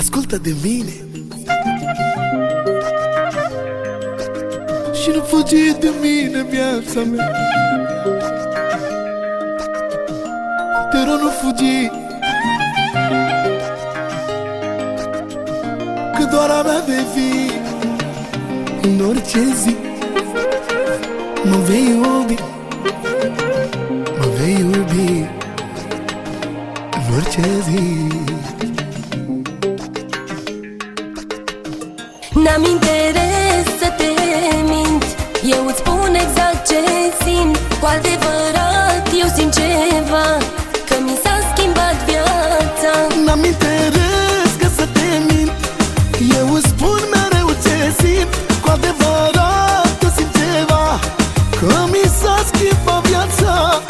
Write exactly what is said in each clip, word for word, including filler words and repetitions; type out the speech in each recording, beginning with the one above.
ascultă de mine și nu fugi de mine, viața mea. Te rog, nu fugi, că doar a mea vei fi. În orice zi mă vei iubi, mă vei iubi în orice zi. N-am interes să te mint, eu îți spun exact ce simt. Cu adevărat eu simt ceva, că mi s-a schimbat viața. N-am interes că să te mint, eu îți spun mereu ce simt. Cu adevărat eu simt ceva, că mi s-a schimbat viața.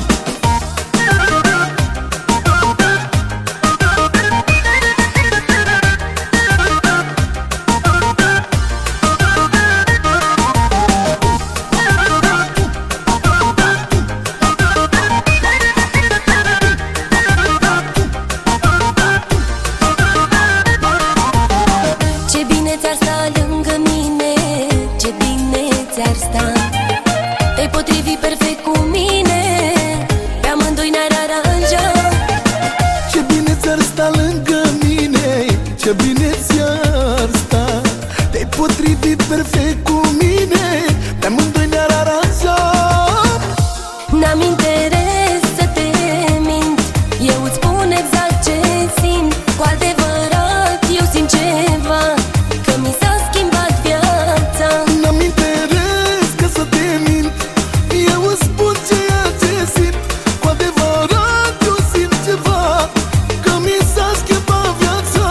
Te-ai potrivit perfect cu mine, pe amândoi ne-ar aranja. Ce bine ți-ar sta lângă mine, ce bine ți-ar sta. Te-ai potrivit perfect cu mine, pe amândoi ne-ar aranja. N-am interes să te mint, eu îți spun exact ce simt. Cu adevărat eu simt ceva, că mi s-a schimbat viața. N-am interes că să te mint, eu îți spun ceea ce simt. Cu adevărat eu simt ceva, că mi s-a schimbat viața.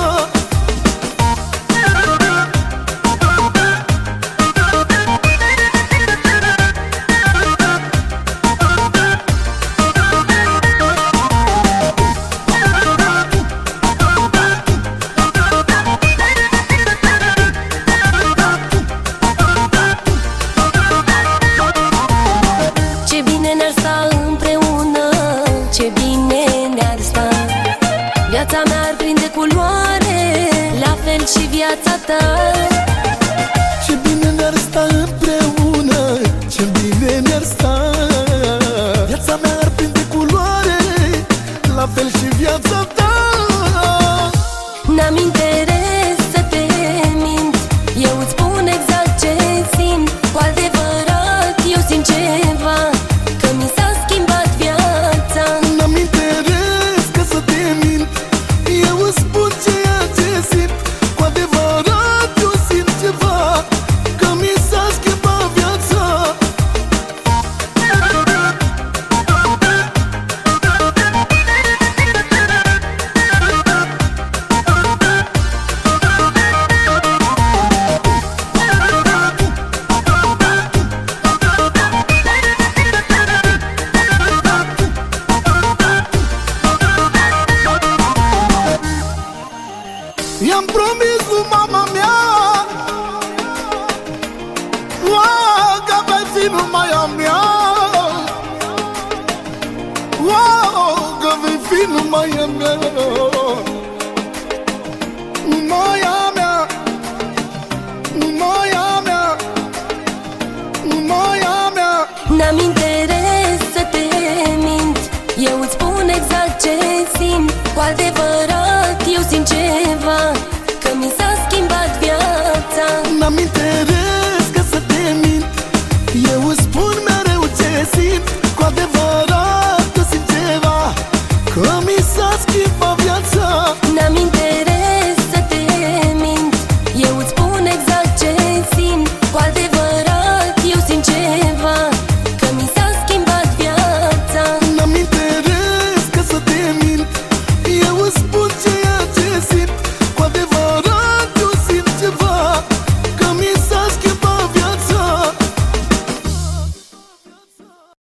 Ce bine ne-ar sta împreună, ce bine ne-ar sta. Viața mea ar prinde culoare, la fel și viața ta. Ce bine ne-ar sta împreună, ce bine ne-ar sta. Viața mea ar prinde culoare, la fel și viața ta. N-am interes să te mint, eu îți spun exact ce simt. Cu adevărat eu simt ceva, că mi s-a schimbat viața. N-am interes că să te mint, eu îți spun ceea ce simt. Cu adevărat eu simt ceva, că mi s-a schimbat viața. I-am promis lui mama mea, wow, că vei fi numai a mea. Wow, că vei fi numai a mea, numai a mea, numai a mea, numai a mea. N-am interes să te mint, eu îți spun exact ce simt. Cu adevărat eu simt ceva, că mi s-a schimbat viața. N-am